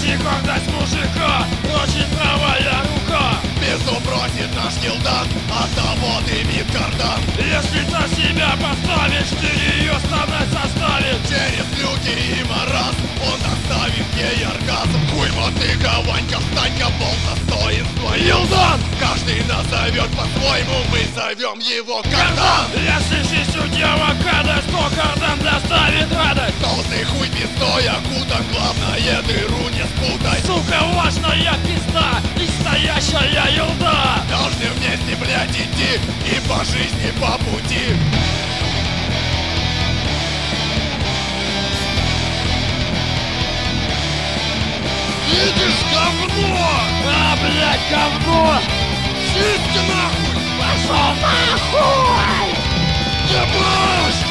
Дайте гордость мужика, очень правая рука. Безум бросит наш Гилдан, оттого дымит кардан. Если за себя поставишь, ты ее страдать заставишь. Через люки и маразм он доставит ей оргазм. Хуй мотыга, Ванька, встанька, пол достоинства Гилдан. Каждый назовет по-своему, мы зовем его кардан. Если жизнь у девок гадость, то кардан доставит радость. Толстый хуй пизной окутан, главное дыру не спутай. Сука, важная пизда, настоящая елда. Должны вместе, блядь, идти и по жизни по пути. Видишь говно? А, блядь, говно! Чисти нахуй! Пошел нахуй! Ебашь!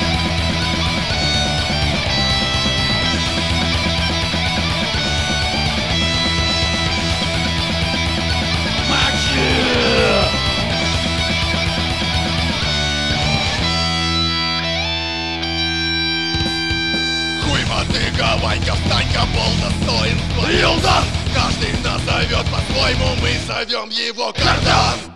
Хуй мотыга, Ванька, встанька, пол достоинства Гилдан. Каждый назовет по-своему, мы зовем его кардан.